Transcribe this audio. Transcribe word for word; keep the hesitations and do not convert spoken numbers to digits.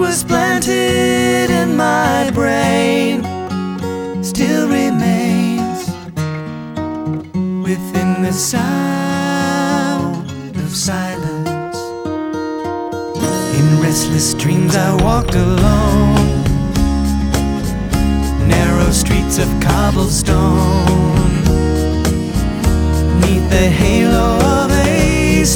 was planted in my brain still remains within the sound of silence. In restless dreams I walked alone, narrow streets of cobblestone, 'neath the haze